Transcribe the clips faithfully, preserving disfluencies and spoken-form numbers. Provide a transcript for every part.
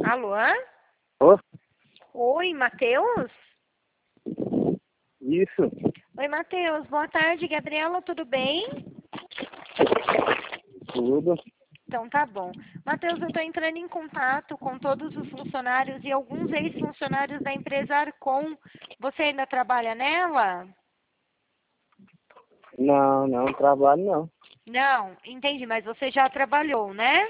Alô? Ô, Oi, Matheus? isso. Oi, Matheus. Boa tarde, Gabriela. Tudo bem? Tudo. Então tá bom. Matheus, eu estou entrando em contato com todos os funcionários e alguns ex-funcionários da empresa Arcon. Você ainda trabalha nela? Não, não trabalho não. Não, entendi, mas você já trabalhou, né?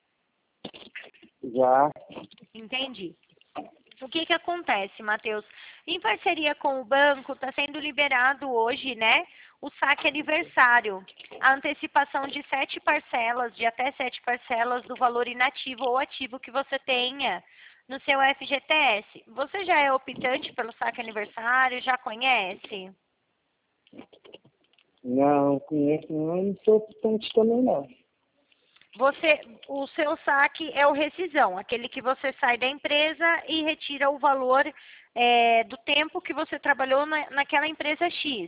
Já. Entendi. O que que acontece, Matheus? Em parceria com o banco, está sendo liberado hoje, né, o saque aniversário. A antecipação de sete parcelas, de até sete parcelas do valor inativo ou ativo que você tenha no seu F G T S. Você já é optante pelo saque aniversário? Já conhece? Não, conheço não, não sou optante também não. Você, o seu saque é o rescisão, aquele que você sai da empresa e retira o valor é, do tempo que você trabalhou na, naquela empresa X.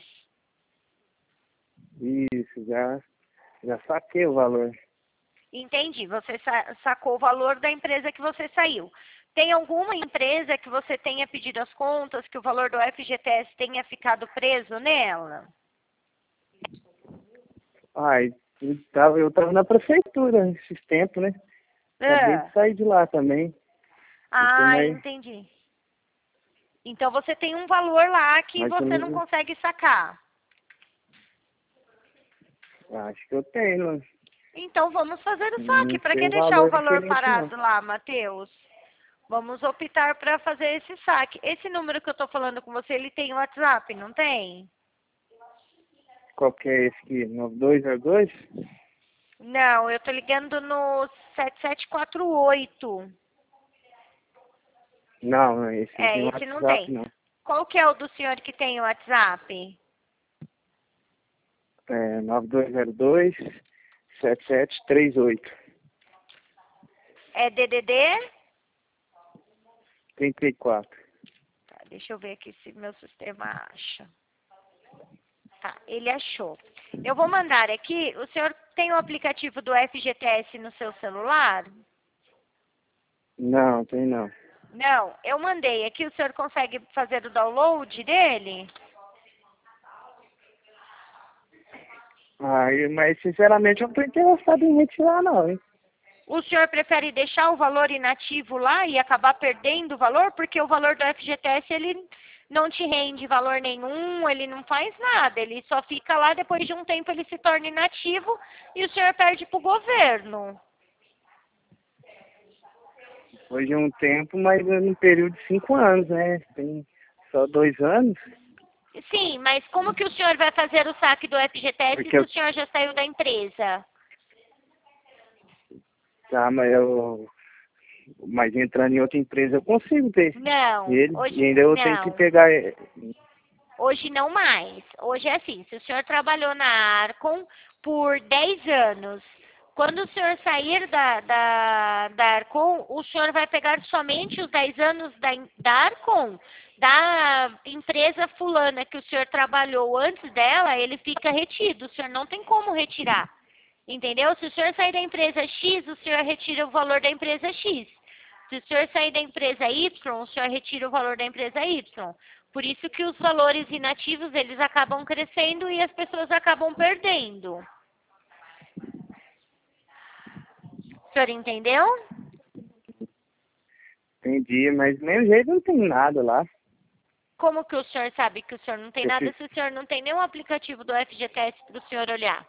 Isso, já, já saquei o valor. Entendi, você sa sacou o valor da empresa que você saiu. Tem alguma empresa que você tenha pedido as contas, que o valor do F G T S tenha ficado preso nela? Ai, eu tava, eu tava na prefeitura esses tempos, né? Acabei Ah, de sair de lá também. Fiquei ah, mais, entendi. Então você tem um valor lá que mais ou você não menos, consegue sacar. acho que eu tenho. Então vamos fazer o saque. Não Para sei que o deixar o valor valor referente não. parado lá, Matheus? Vamos optar para fazer esse saque. Esse número que eu estou falando com você, ele tem WhatsApp, não tem? Qual que é esse aqui? nove dois zero dois? Não, eu estou ligando no sete sete quatro oito. Não, esse não tem É, esse não WhatsApp tem. não. Qual que é o do senhor que tem o WhatsApp? É nove dois zero dois sete sete três oito. É D D D? trinta e quatro. Tá, deixa eu ver aqui se meu sistema acha. Tá, ele achou. Eu vou mandar aqui. O senhor tem o aplicativo do F G T S no seu celular? Não, tem não. Não, eu mandei aqui. O senhor consegue fazer o download dele? Ai, mas sinceramente eu não tô interessado em retirar não, hein? O senhor prefere deixar o valor inativo lá e acabar perdendo o valor? Porque o valor do F G T S, ele não te rende valor nenhum, ele não faz nada. Ele só fica lá, depois de um tempo ele se torna inativo e o senhor perde para o governo. Depois de um tempo, mas é num período de cinco anos, né? Tem só dois anos, Sim, mas como que o senhor vai fazer o saque do F G T S porque se eu, o senhor já saiu da empresa? tá, mas eu, mas entrando em outra empresa eu consigo ter Não, ele, e hoje ainda eu tenho que não. pegar, eh, Hoje não mais. Hoje é assim, se o senhor trabalhou na Arcon por dez anos, quando o senhor sair da, da, da Arcon, o senhor vai pegar somente os dez anos da, da Arcon, da empresa fulana que o senhor trabalhou antes dela, ele fica retido, o senhor não tem como retirar. Entendeu? Se o senhor sair da empresa X, o senhor retira o valor da empresa X. Se o senhor sair da empresa Y, o senhor retira o valor da empresa Y. Por isso que os valores inativos, eles acabam crescendo e as pessoas acabam perdendo. O senhor entendeu? entendi, mas do mesmo jeito não tem nada lá. Como que o senhor sabe que o senhor não tem nada Esse, se o senhor não tem nenhum aplicativo do F G T S para o senhor olhar?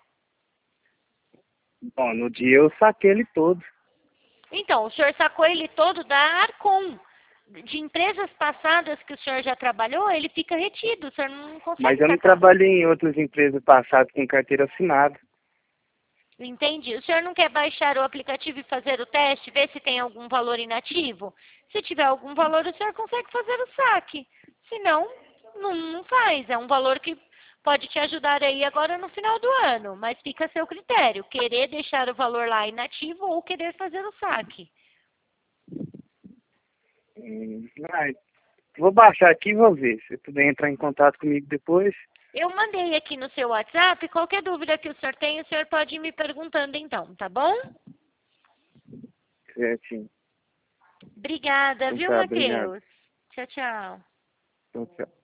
bom, no dia eu saquei ele todo, Então, o senhor sacou ele todo da Arcon. De empresas passadas que o senhor já trabalhou, ele fica retido, o senhor não mas consegue eu não sacar. trabalhei em outras empresas passadas com carteira assinada. Entendi. O senhor não quer baixar o aplicativo e fazer o teste, ver se tem algum valor inativo? Se tiver algum valor, o senhor consegue fazer o saque. Se não, não, não faz. É um valor que pode te ajudar aí agora no final do ano, mas fica a seu critério. Querer deixar o valor lá inativo ou querer fazer o saque. Hum, ai, vou baixar aqui e vou ver. Se puder entrar em contato comigo depois, Eu mandei aqui no seu WhatsApp. Qualquer dúvida que o senhor tenha, o senhor pode ir me perguntando então, tá bom? certinho. Obrigada, Então viu, tá, obrigado. Matheus? Tchau, tchau. Então, tchau.